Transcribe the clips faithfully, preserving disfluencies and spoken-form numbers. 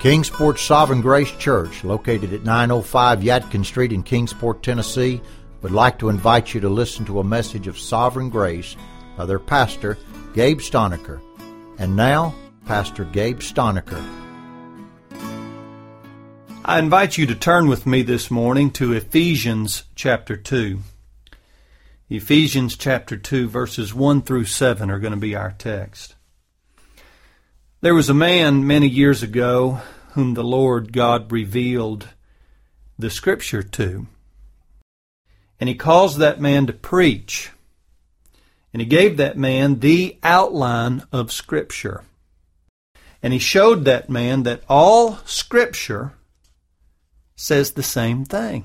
Kingsport Sovereign Grace Church, located at nine oh five Yadkin Street in Kingsport, Tennessee, would like to invite you to listen to a message of sovereign grace by their pastor, Gabe Stonecker. And now, Pastor Gabe Stonecker. I invite you to turn with me this morning to Ephesians chapter two. Ephesians chapter two, verses one through seven are going to be our text. There was a man many years ago whom the Lord God revealed the Scripture to. And He caused that man to preach. And He gave that man the outline of Scripture. And He showed that man that all Scripture says the same thing.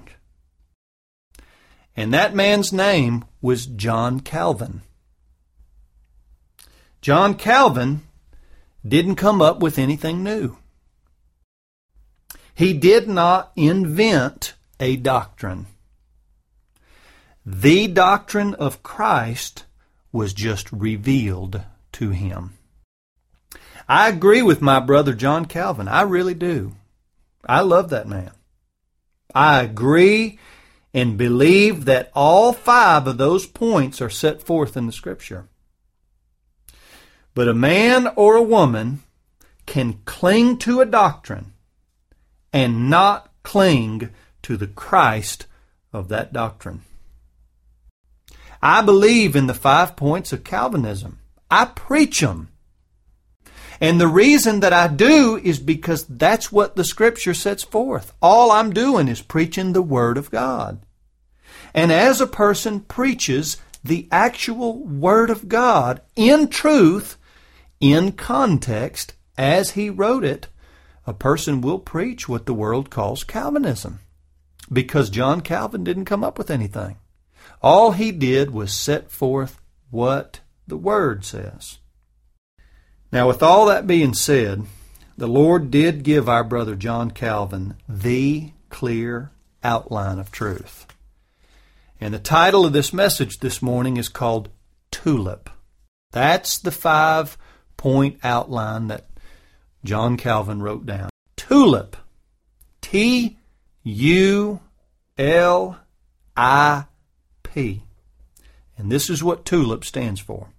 And that man's name was John Calvin. John Calvin didn't come up with anything new. He did not invent a doctrine. The doctrine of Christ was just revealed to him. I agree with my brother John Calvin. I really do. I love that man. I agree and believe that all five of those points are set forth in the Scripture. But a man or a woman can cling to a doctrine and not cling to the Christ of that doctrine. I believe in the five points of Calvinism. I preach them. And the reason that I do is because that's what the Scripture sets forth. All I'm doing is preaching the Word of God. And as a person preaches the actual Word of God in truth, in context, as he wrote it, a person will preach what the world calls Calvinism. Because John Calvin didn't come up with anything. All he did was set forth what the Word says. Now, with all that being said, the Lord did give our brother John Calvin the clear outline of truth. And the title of this message this morning is called Tulip. That's the five-point outline that John Calvin wrote down. Tulip. T U L I P. And this is what TULIP stands for.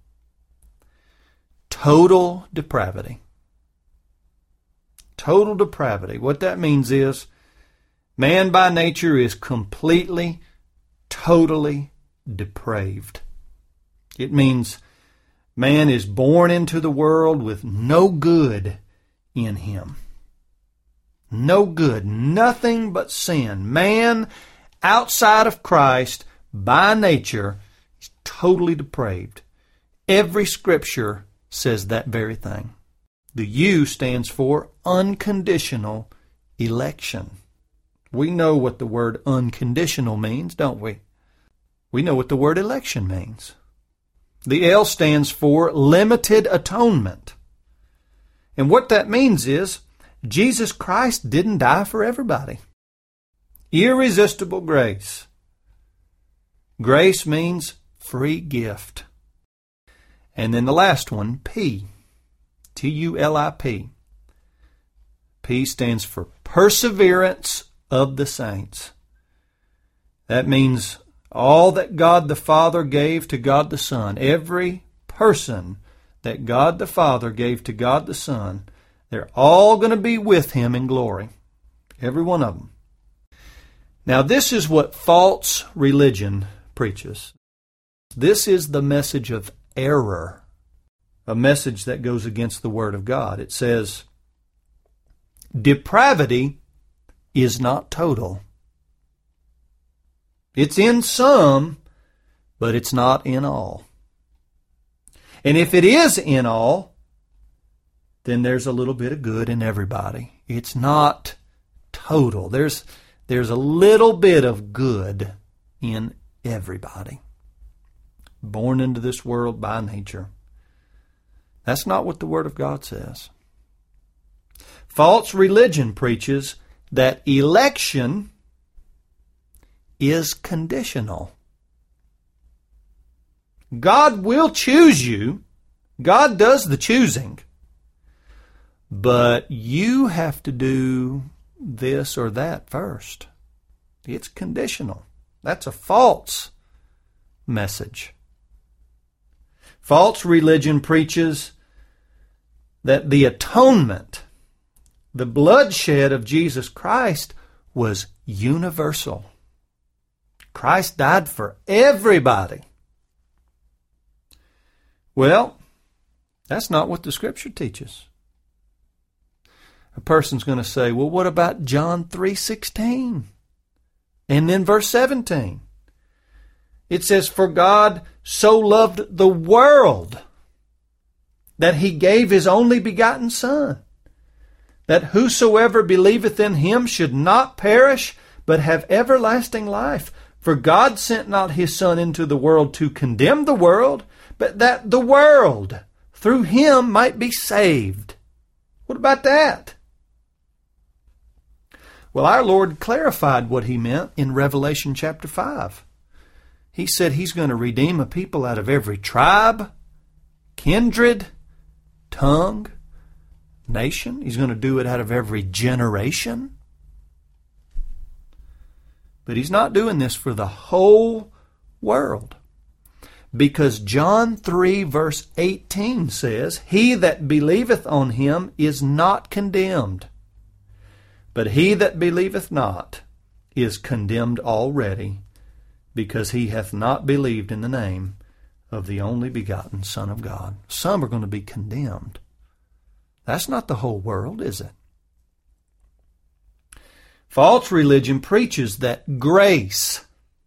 Total depravity. Total depravity. What that means is, man by nature is completely, totally depraved. It means man is born into the world with no good in him. No good. Nothing but sin. Man outside of Christ, by nature, is totally depraved. Every Scripture says that very thing. The U stands for unconditional election. We know what the word unconditional means, don't we? We know what the word election means. The L stands for limited atonement. And what that means is, Jesus Christ didn't die for everybody. Irresistible grace. Grace means free gift. And then the last one, P. T U L I P. P stands for perseverance of the saints. That means all that God the Father gave to God the Son. Every person that God the Father gave to God the Son, they're all going to be with Him in glory. Every one of them. Now this is what false religion preaches. This is the message of error. A message that goes against the Word of God. It says, depravity is not total. It's in some, but it's not in all. And if it is in all, then there's a little bit of good in everybody. It's not total. There's, there's a little bit of good in everybody. Born into this world by nature. That's not what the Word of God says. False religion preaches that election is conditional. God will choose you. God does the choosing. but you have to do this or that first. It's conditional. That's a false message. False religion preaches that the atonement, the bloodshed of Jesus Christ, was universal. Christ died for everybody. Well, that's not what the Scripture teaches. A person's going to say, well, what about John three sixteen? And then verse seventeen. It says, for God so loved the world that he gave his only begotten Son, that whosoever believeth in him should not perish, but have everlasting life. For God sent not his Son into the world to condemn the world, but that the world through him might be saved. What about that? Well, our Lord clarified what he meant in Revelation chapter five. He said he's going to redeem a people out of every tribe, kindred, tongue, nation. He's going to do it out of every generation. But he's not doing this for the whole world. Because John three verse eighteen says, he that believeth on him is not condemned, but he that believeth not is condemned already, because he hath not believed in the name of the only begotten Son of God. Some are going to be condemned. That's not the whole world, is it? False religion preaches that grace,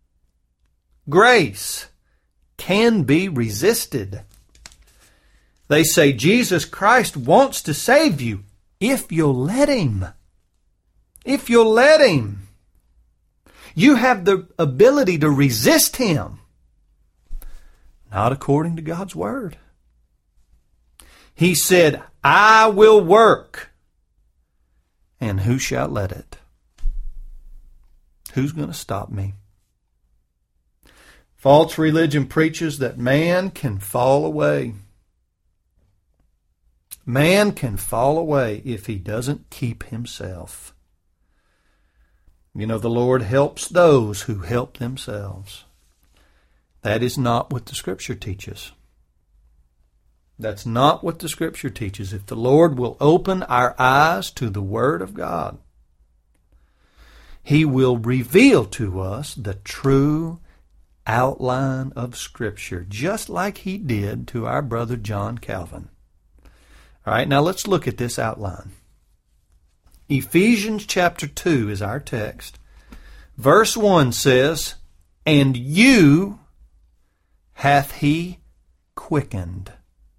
grace can be resisted. They say Jesus Christ wants to save you if you'll let him. If you'll let him. You have the ability to resist him. Not according to God's word. He said, I will work, and who shall let it? Who's going to stop me? False religion preaches that man can fall away. Man can fall away if he doesn't keep himself. You know, the Lord helps those who help themselves. That is not what the Scripture teaches. That's not what the Scripture teaches. If the Lord will open our eyes to the Word of God, he will reveal to us the true outline of Scripture, just like he did to our brother John Calvin. All right, now let's look at this outline. Ephesians chapter two is our text. Verse one says, and you hath he quickened.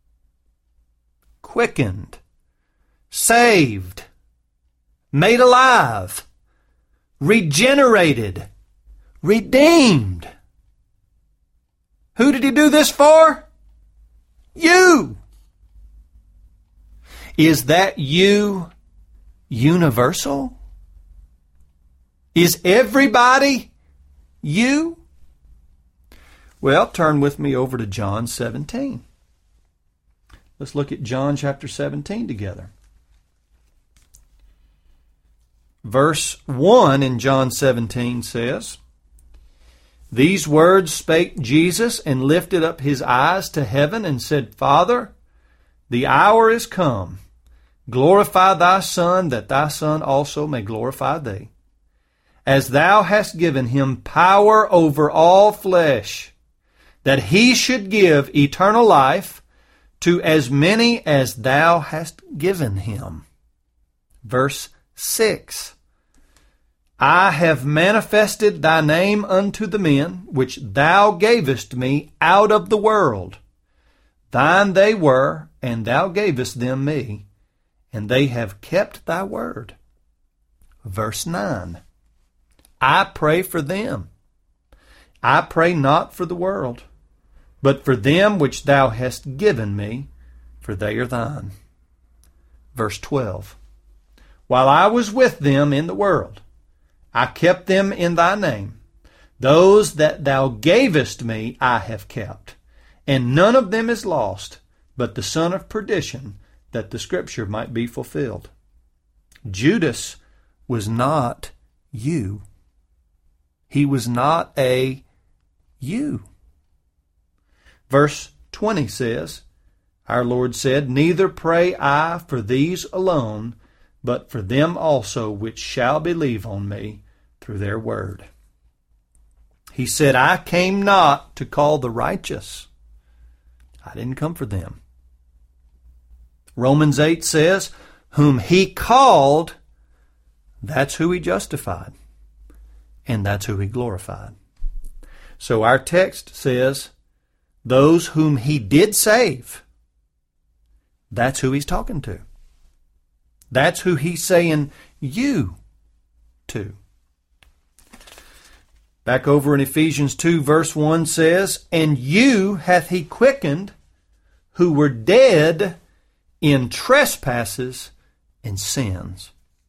Quickened. Saved. Made alive. Regenerated. Redeemed. Who did he do this for? You. Is that you universal? Is everybody you? Well, turn with me over to John seventeen. Let's look at John chapter seventeen together. Verse one in John seventeen says, these words spake Jesus, and lifted up his eyes to heaven, and said, Father, the hour is come. Glorify thy Son, that thy Son also may glorify thee. As thou hast given him power over all flesh, that he should give eternal life to as many as thou hast given him. Verse six. I have manifested thy name unto the men, which thou gavest me out of the world. Thine they were, and thou gavest them me, and they have kept thy word. Verse nine. I pray for them. I pray not for the world, but for them which thou hast given me, for they are thine. Verse twelve. While I was with them in the world, I kept them in thy name. Those that thou gavest me I have kept, and none of them is lost, but the son of perdition, that the Scripture might be fulfilled. Judas was not you. He was not a you. Verse twenty says, our Lord said, neither pray I for these alone, but for them also which shall believe on me through their word. He said, I came not to call the righteous. I didn't come for them. Romans eight says, whom he called, that's who he justified. And that's who he glorified. So our text says, those whom he did save, that's who he's talking to. That's who he's saying you to. Back over in Ephesians two, verse one says, and you hath he quickened who were dead in trespasses and sins.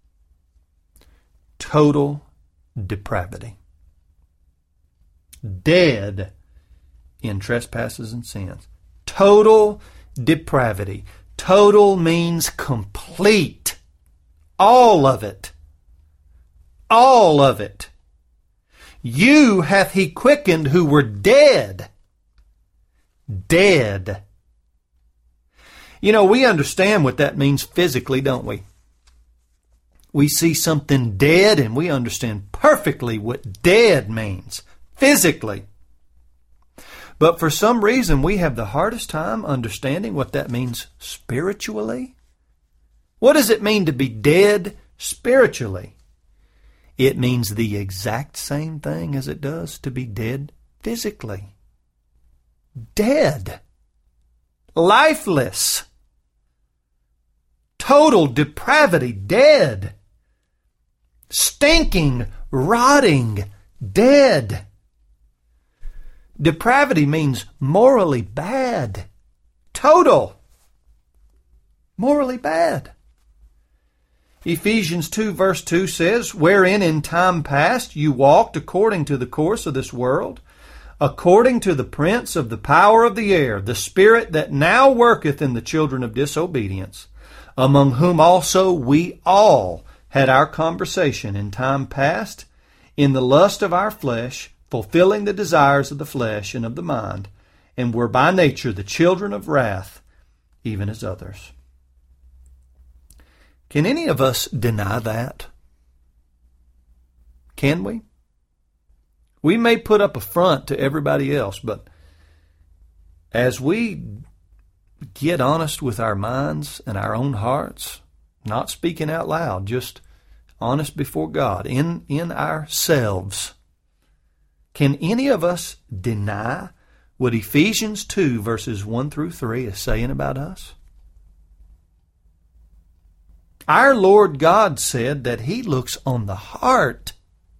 Total depravity. Dead in trespasses and sins. Total depravity. Total means complete. All of it. All of it. You hath he quickened who were dead. Dead. You know, we understand what that means physically, don't we? We see something dead and we understand perfectly what dead means physically. But for some reason, we have the hardest time understanding what that means spiritually. What does it mean to be dead spiritually? It means the exact same thing as it does to be dead physically. Dead. Lifeless. Total depravity. Dead. Stinking, rotting, dead. Depravity means morally bad. Total. Morally bad. Ephesians two verse two says, wherein in time past you walked according to the course of this world, according to the prince of the power of the air, the spirit that now worketh in the children of disobedience, among whom also we all had our conversation in time past, in the lust of our flesh, fulfilling the desires of the flesh and of the mind, and were by nature the children of wrath, even as others. Can any of us deny that? Can we? We may put up a front to everybody else, but as we get honest with our minds and our own hearts, not speaking out loud, just honest before God, in, in ourselves, can any of us deny what Ephesians two verses one through three is saying about us? Our Lord God said that He looks on the heart.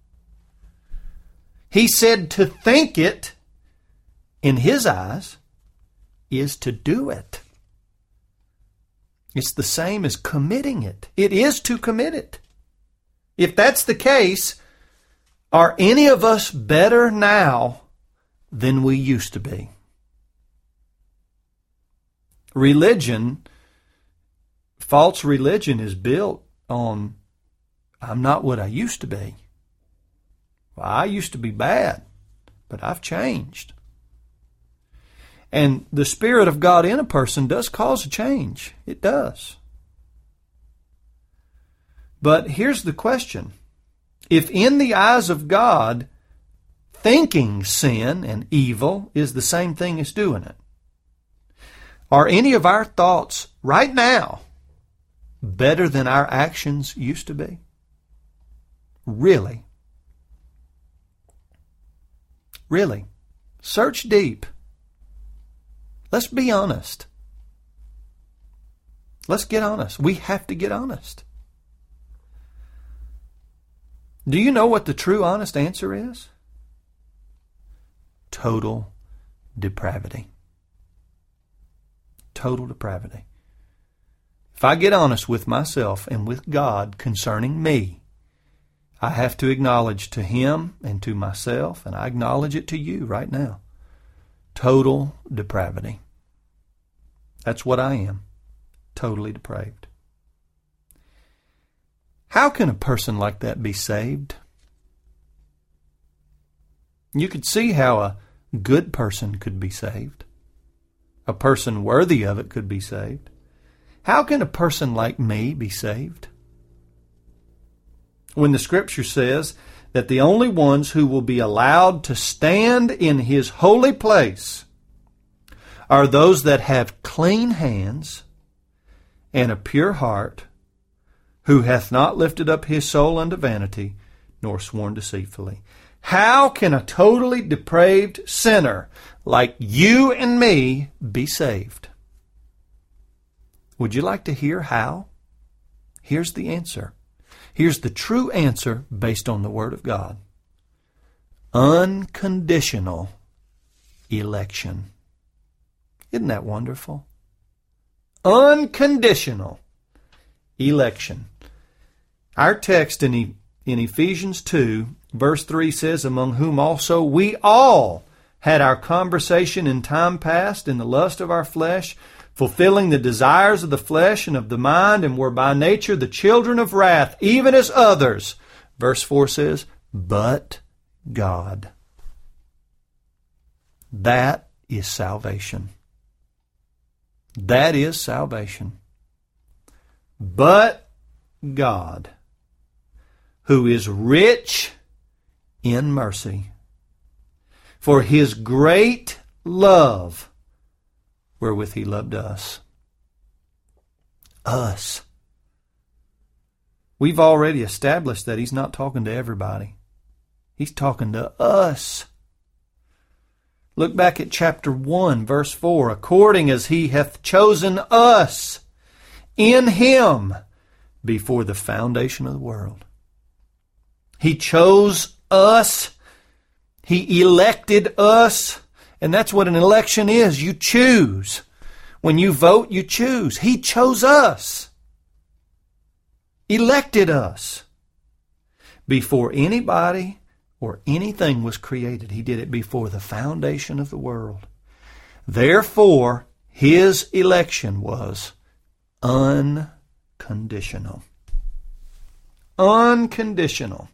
He said to think it, in His eyes, is to do it. It's the same as committing it. It is to commit it. If that's the case, are any of us better now than we used to be? Religion, false religion is built on, I'm not what I used to be. Well, I used to be bad, but I've changed. And the Spirit of God in a person does cause a change. It does. But here's the question. If in the eyes of God, thinking sin and evil is the same thing as doing it, are any of our thoughts right now better than our actions used to be? Really? Really? Search deep. Let's be honest. Let's get honest. We have to get honest. Do you know what the true honest answer is? Total depravity. Total depravity. If I get honest with myself and with God concerning me, I have to acknowledge to Him and to myself, and I acknowledge it to you right now, total depravity. That's what I am. totally depraved. How can a person like that be saved? You could see how a good person could be saved. A person worthy of it could be saved. How can a person like me be saved? When the Scripture says that the only ones who will be allowed to stand in His holy place are those that have clean hands and a pure heart, who hath not lifted up his soul unto vanity, nor sworn deceitfully. How can a totally depraved sinner like you and me be saved? Would you like to hear how? Here's the answer. Here's the true answer based on the Word of God. Unconditional election. Isn't that wonderful? Unconditional election. Our text in, e- in Ephesians two, verse three says, among whom also we all had our conversation in time past in the lust of our flesh, fulfilling the desires of the flesh and of the mind, and were by nature the children of wrath, even as others. Verse four says, but God. That is salvation. That is salvation. But God, who is rich in mercy, for His great love wherewith He loved us. Us. We've already established that He's not talking to everybody. He's talking to us. Look back at chapter one, verse four. According as He hath chosen us in Him before the foundation of the world. He chose us. He elected us. And that's what an election is. You choose. When you vote, you choose. He chose us. Elected us. Before anybody or anything was created. He did it before the foundation of the world. Therefore, His election was unconditional. Unconditional.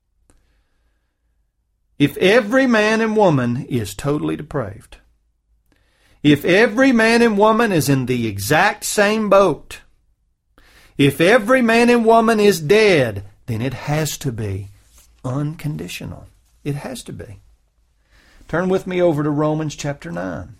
If every man and woman is totally depraved, if every man and woman is in the exact same boat, if every man and woman is dead, then it has to be unconditional. It has to be. Turn with me over to Romans chapter nine.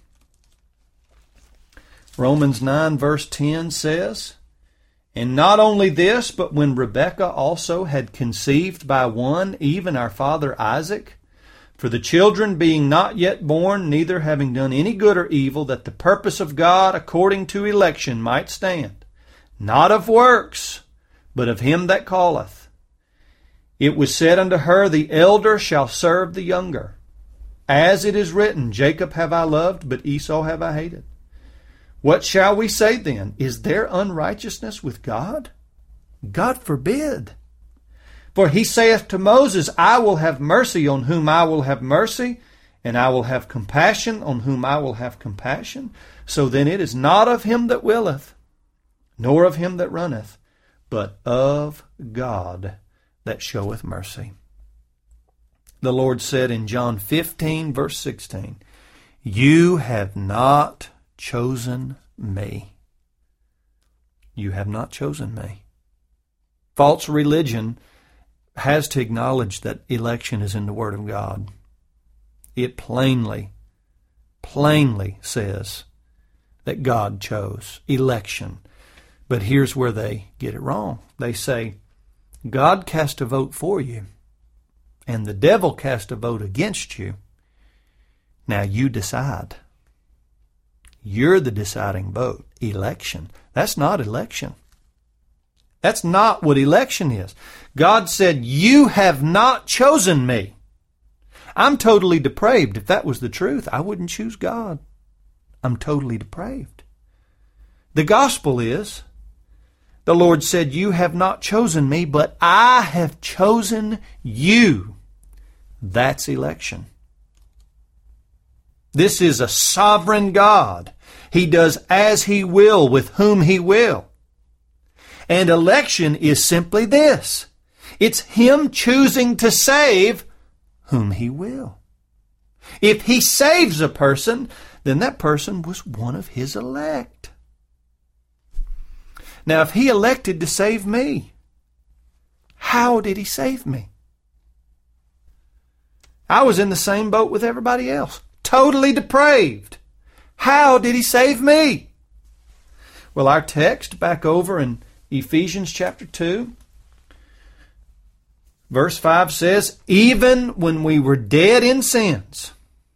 Romans nine verse ten says, and not only this, but when Rebekah also had conceived by one, even our father Isaac, for the children being not yet born, neither having done any good or evil, that the purpose of God according to election might stand, not of works, but of Him that calleth. It was said unto her, the elder shall serve the younger. As it is written, Jacob have I loved, but Esau have I hated. What shall we say then? Is there unrighteousness with God? God forbid. For He saith to Moses, I will have mercy on whom I will have mercy, and I will have compassion on whom I will have compassion. So then it is not of him that willeth, nor of him that runneth, but of God that showeth mercy. The Lord said in John fifteen, verse sixteen, you have not chosen me. You have not chosen me. False religion has to acknowledge that election is in the Word of God. It plainly, plainly says that God chose election. But here's where they get it wrong. They say, God cast a vote for you, and the devil cast a vote against you. Now you decide. You're the deciding vote. Election. That's not election. That's not what election is. God said, you have not chosen me. I'm totally depraved. If that was the truth, I wouldn't choose God. I'm totally depraved. The gospel is, the Lord said, you have not chosen me, but I have chosen you. That's election. This is a sovereign God. He does as He will with whom He will. And election is simply this. It's Him choosing to save whom He will. If He saves a person, then that person was one of His elect. Now, if He elected to save me, how did He save me? I was in the same boat with everybody else, totally depraved. How did He save me? Well, our text back over in Ephesians chapter two, verse five says, even when we were dead in sins,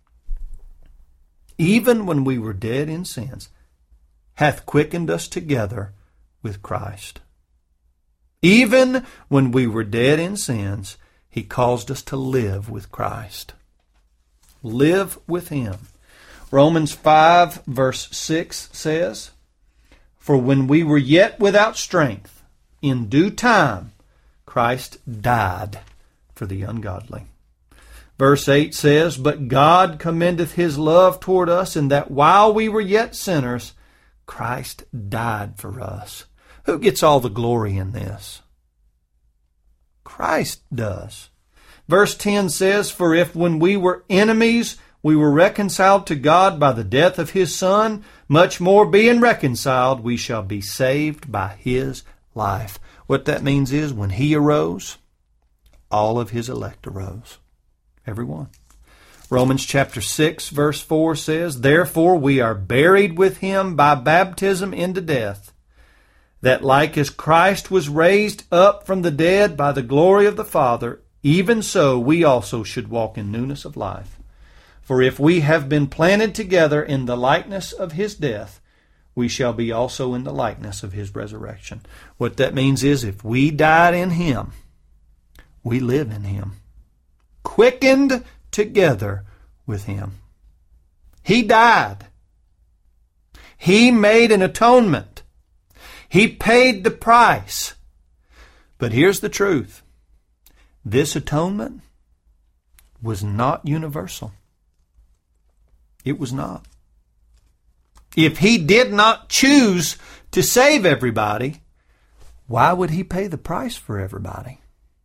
even when we were dead in sins, hath quickened us together with Christ. Even when we were dead in sins, He caused us to live with Christ. Live with Him. Romans five verse six says, for when we were yet without strength, in due time, Christ died for the ungodly. Verse eight says, but God commendeth His love toward us, in that while we were yet sinners, Christ died for us. Who gets all the glory in this? Christ does. Verse ten says, for if when we were enemies, we were reconciled to God by the death of His Son, much more being reconciled, we shall be saved by His life. What that means is when He arose, all of His elect arose. Every one. Romans chapter six verse four says, therefore we are buried with Him by baptism into death, that like as Christ was raised up from the dead by the glory of the Father, even so we also should walk in newness of life. For if we have been planted together in the likeness of His death, we shall be also in the likeness of His resurrection. What that means is if we died in Him, we live in Him. Quickened together with Him. He died. He made an atonement. He paid the price. But here's the truth. This atonement was not universal. It was not. If He did not choose to save everybody, why would He pay the price for everybody?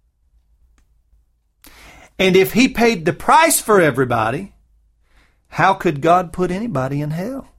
And if He paid the price for everybody, how could God put anybody in hell?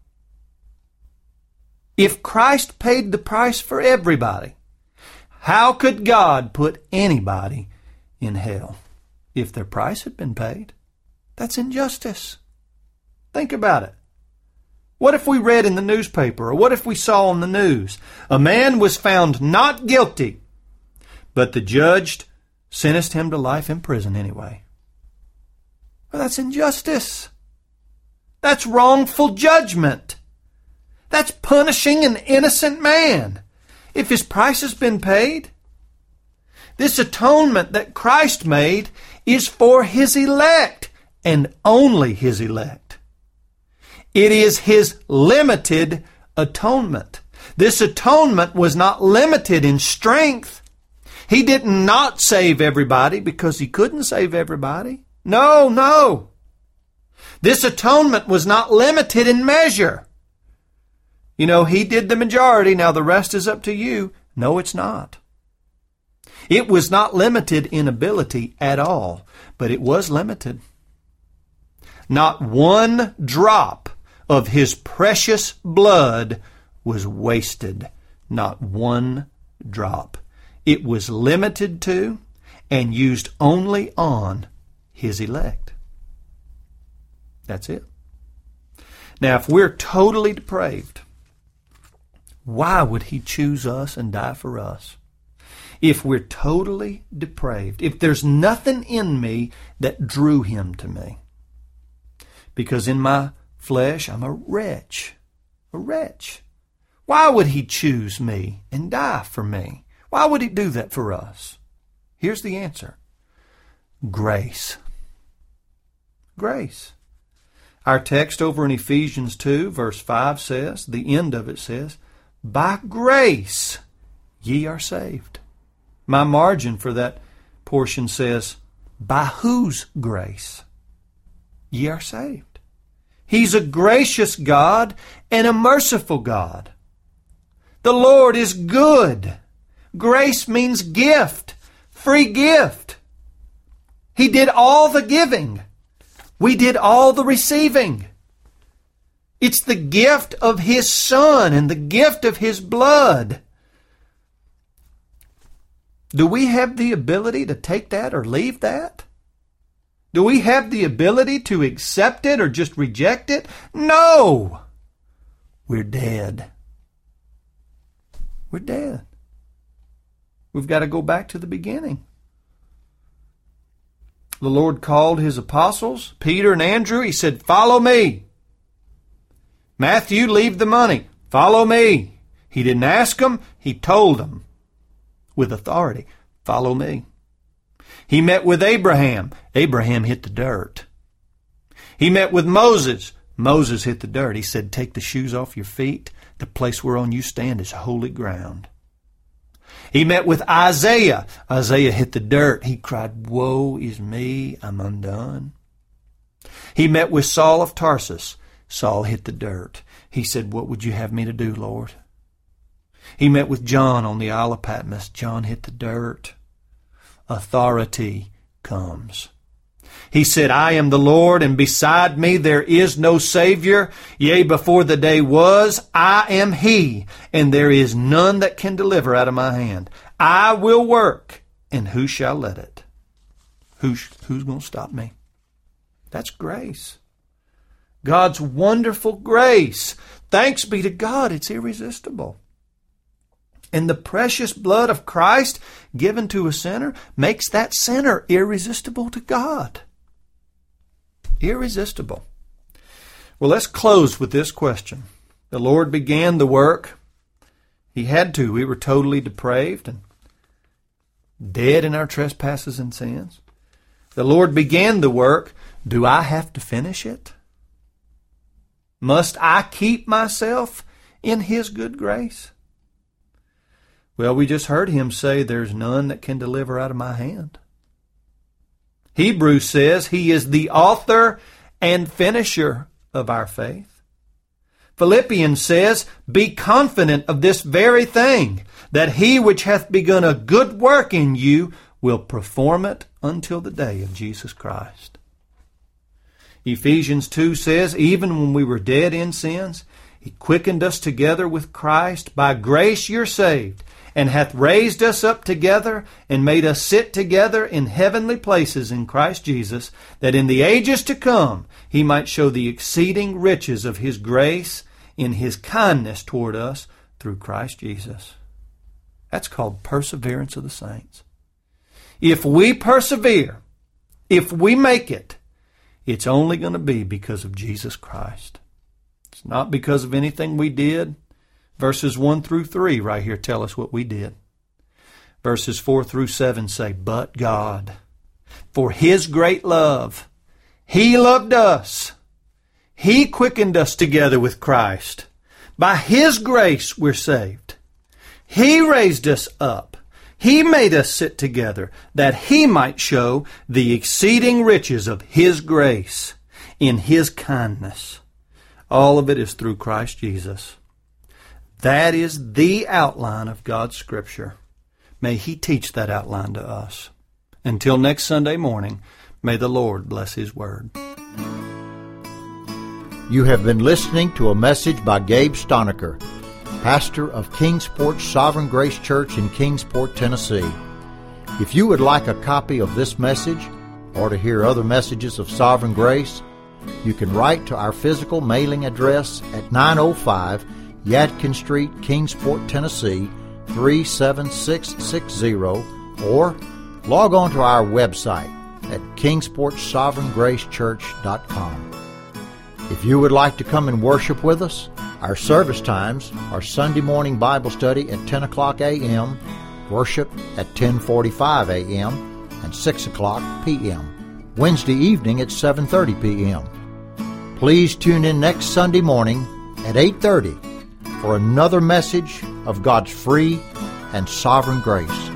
If Christ paid the price for everybody, how could God put anybody in hell? If their price had been paid, that's injustice. Think about it. What if we read in the newspaper, or what if we saw on the news, a man was found not guilty, but the judge sentenced him to life in prison anyway? Well, that's injustice. That's wrongful judgment. That's punishing an innocent man. If his price has been paid, this atonement that Christ made is for His elect, and only His elect. It is His limited atonement. This atonement was not limited in strength. He did not save everybody because He couldn't save everybody. No, no. This atonement was not limited in measure. You know, He did the majority, now the rest is up to you. No, it's not. It was not limited in ability at all, but it was limited. Not one drop of His precious blood was wasted. Not one drop. It was limited to and used only on His elect. That's it. Now, if we're totally depraved, why would He choose us and die for us? If we're totally depraved, if there's nothing in me that drew Him to me. Because in my flesh, I'm a wretch. A wretch. Why would He choose me and die for me? Why would He do that for us? Here's the answer. Grace. Grace. Our text over in Ephesians two, verse five says, the end of it says, by grace ye are saved. My margin for that portion says, by whose grace ye are saved. He's a gracious God and a merciful God. The Lord is good. Grace means gift, free gift. He did all the giving. We did all the receiving. It's the gift of His Son and the gift of His blood. Do we have the ability to take that or leave that? Do we have the ability to accept it or just reject it? No! We're dead. We're dead. We've got to go back to the beginning. The Lord called His apostles, Peter and Andrew. He said, "Follow me." Matthew, leave the money. Follow me. He didn't ask them. He told them with authority, follow me. He met with Abraham. Abraham hit the dirt. He met with Moses. Moses hit the dirt. He said, take the shoes off your feet. The place whereon you stand is holy ground. He met with Isaiah. Isaiah hit the dirt. He cried, woe is me, I'm undone. He met with Saul of Tarsus. Saul hit the dirt. He said, what would you have me to do, Lord? He met with John on the Isle of Patmos. John hit the dirt. Authority comes. He said, I am the Lord, and beside me there is no Savior. Yea, before the day was, I am He, and there is none that can deliver out of my hand. I will work, and who shall let it? Who's, who's going to stop me? That's grace. God's wonderful grace. Thanks be to God, it's irresistible. And the precious blood of Christ given to a sinner makes that sinner irresistible to God. Irresistible. Well, let's close with this question. The Lord began the work. He had to. We were totally depraved and dead in our trespasses and sins. The Lord began the work. Do I have to finish it? Must I keep myself in His good grace? Well, we just heard Him say, there's none that can deliver out of my hand. Hebrews says He is the author and finisher of our faith. Philippians says, be confident of this very thing, that He which hath begun a good work in you will perform it until the day of Jesus Christ. Ephesians two says, even when we were dead in sins, He quickened us together with Christ. By grace you're saved, and hath raised us up together, and made us sit together in heavenly places in Christ Jesus, that in the ages to come He might show the exceeding riches of His grace in His kindness toward us through Christ Jesus. That's called perseverance of the saints. If we persevere, if we make it, it's only going to be because of Jesus Christ. It's not because of anything we did. Verses one through three right here tell us what we did. Verses four through seven say, but God, for His great love, He loved us. He quickened us together with Christ. By His grace we're saved. He raised us up. He made us sit together that He might show the exceeding riches of His grace in His kindness. All of it is through Christ Jesus. That is the outline of God's Scripture. May He teach that outline to us. Until next Sunday morning, may the Lord bless His Word. You have been listening to a message by Gabe Stonecker, pastor of Kingsport Sovereign Grace Church in Kingsport, Tennessee. If you would like a copy of this message or to hear other messages of Sovereign Grace, you can write to our physical mailing address at nine oh five Yadkin Street, Kingsport, Tennessee, three seven six six zero, or log on to our website at kingsport sovereign grace church dot com. If you would like to come and worship with us, our service times are Sunday morning Bible study at ten o'clock a.m., worship at ten forty-five a.m., and six o'clock p.m., Wednesday evening at seven thirty p.m. Please tune in next Sunday morning at eight thirty for another message of God's free and sovereign grace.